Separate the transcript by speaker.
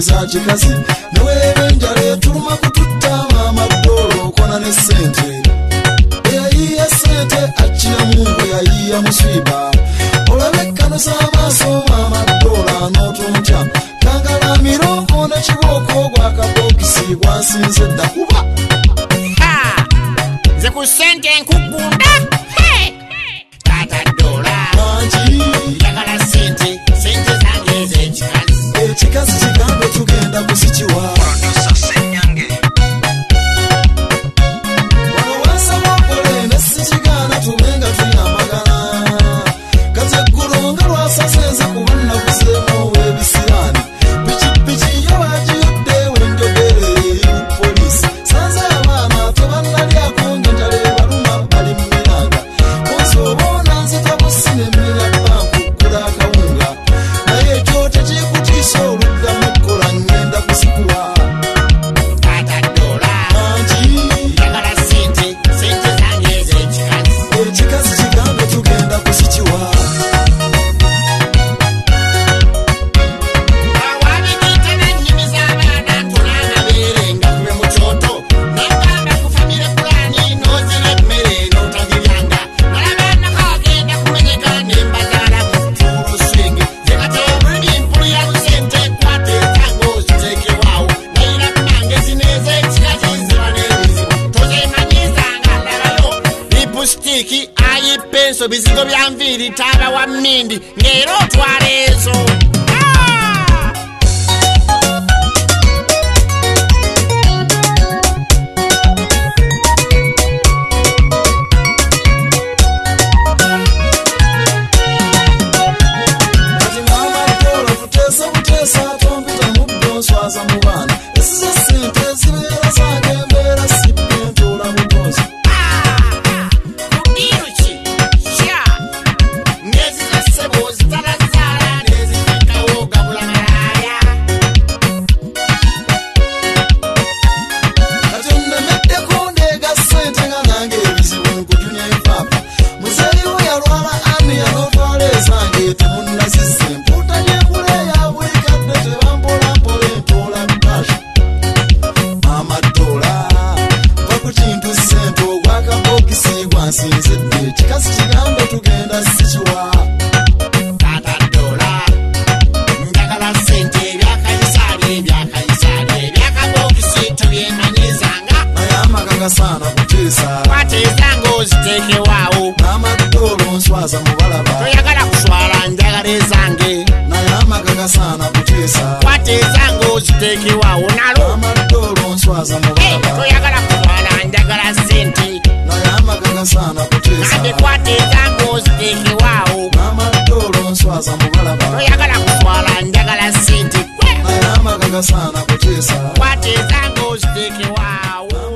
Speaker 1: za chikazi newe njale tuluma kututta mama dolo kona ne sente yayiya sente achina mungu yayiya musiba olabekano z'amaaso mama dola n'otuntya kangalamiro ona kiboko gwakabokisi gwansinze dda kuba
Speaker 2: nze ku sente nkugunda tata dola njagala sente zange ez'ekikazi
Speaker 1: ekikazi kigambe tugenda kusikiwa wano wansaba okole ne sikigaana tubenga tuyambagana kati eggulu nga lwasasenze kuba nnakuzeemu ow'ebisiraani pikipiki yo wagiyodde wenjogere eri poliisi sanze abaana tebannalyako ngenjala ebaluma bali mu miranga onsi obaona nzita busine mmira banku kula akawunga naye ekyo tekikutiisa oluddamu okukola ngenda kusikuwa ekikazi kigambe tugenda kusikiwa
Speaker 2: lipustiki ayipenso bizigo bya nviri taba wa mmindi ngero otwala ezo
Speaker 1: kati mama dola kuteesa buteesa tompita muddo nswaza mu baana esize sente zibeera zange embeera sibbe ntuula mutonzi kati onnemeddeko ndeega sente nga nange ebizibu nkujunya empaapa muzeeyiwo yalwala aniya n'otwala ezange temunnazizze empuuta gy'ekula eyabwikadde tebampolampola entoola kasha mama dola va ku kintu sente ogwakabokisi gwansinzidde ekikazi kigambe tugenda sikiwa
Speaker 2: tata dola njagala sente ebyakabokisi tobyemanyizanga
Speaker 1: naye amaka gasaana kuteesa
Speaker 2: kwateezanga oziteekewaawo
Speaker 1: mama dola onswaza mubalaba
Speaker 2: toyagala kuswala njagala ezange
Speaker 1: naye amaka gasaana kuteesa
Speaker 2: kwateezanga oziteekewaawo nalo
Speaker 1: mama dola onswaza mubalaba
Speaker 2: toyagala kuswala njagala sente
Speaker 1: naye amaka gasaana kuteesa
Speaker 2: ande kwateezanga oziteekewaawo
Speaker 1: mama dola onswaza mubalaba
Speaker 2: toyagala kuswala njagala sente
Speaker 1: naye amaka gasaana kuteesa
Speaker 2: kwateezanga oziteekewaawo